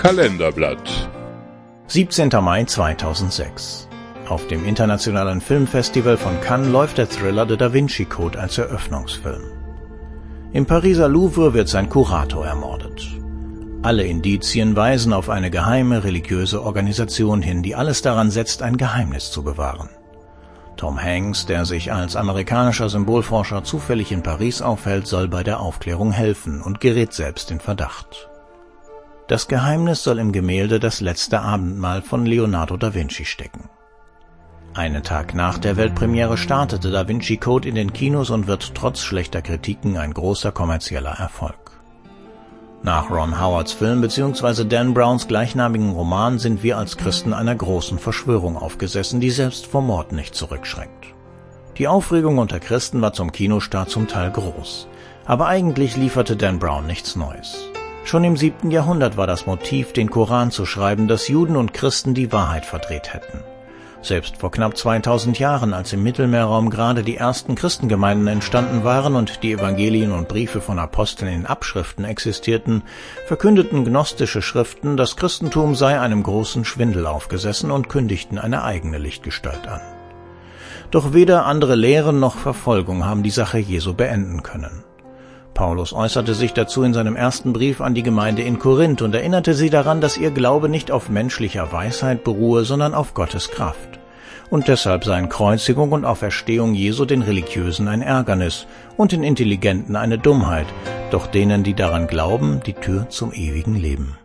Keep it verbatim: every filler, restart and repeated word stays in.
Kalenderblatt. siebzehnter Mai zweitausendsechs. Auf dem Internationalen Filmfestival von Cannes läuft der Thriller Der Da Vinci Code als Eröffnungsfilm. Im Pariser Louvre wird sein Kurator ermordet. Alle Indizien weisen auf eine geheime religiöse Organisation hin, die alles daran setzt, ein Geheimnis zu bewahren. Tom Hanks, der sich als amerikanischer Symbolforscher zufällig in Paris aufhält, soll bei der Aufklärung helfen und gerät selbst in Verdacht. Das Geheimnis soll im Gemälde Das letzte Abendmahl von Leonardo da Vinci stecken. Einen Tag nach der Weltpremiere startete Da Vinci Code in den Kinos und wird trotz schlechter Kritiken ein großer kommerzieller Erfolg. Nach Ron Howards Film bzw. Dan Browns gleichnamigen Roman sind wir als Christen einer großen Verschwörung aufgesessen, die selbst vor Mord nicht zurückschreckt. Die Aufregung unter Christen war zum Kinostart zum Teil groß, aber eigentlich lieferte Dan Brown nichts Neues. Schon im siebten Jahrhundert war das Motiv, den Koran zu schreiben, dass Juden und Christen die Wahrheit verdreht hätten. Selbst vor knapp zweitausend Jahren, als im Mittelmeerraum gerade die ersten Christengemeinden entstanden waren und die Evangelien und Briefe von Aposteln in Abschriften existierten, verkündeten gnostische Schriften, das Christentum sei einem großen Schwindel aufgesessen und kündigten eine eigene Lichtgestalt an. Doch weder andere Lehren noch Verfolgung haben die Sache Jesu beenden können. Paulus äußerte sich dazu in seinem ersten Brief an die Gemeinde in Korinth und erinnerte sie daran, dass ihr Glaube nicht auf menschlicher Weisheit beruhe, sondern auf Gottes Kraft. Und deshalb seien Kreuzigung und Auferstehung Jesu den Religiösen ein Ärgernis und den Intelligenten eine Dummheit, doch denen, die daran glauben, die Tür zum ewigen Leben.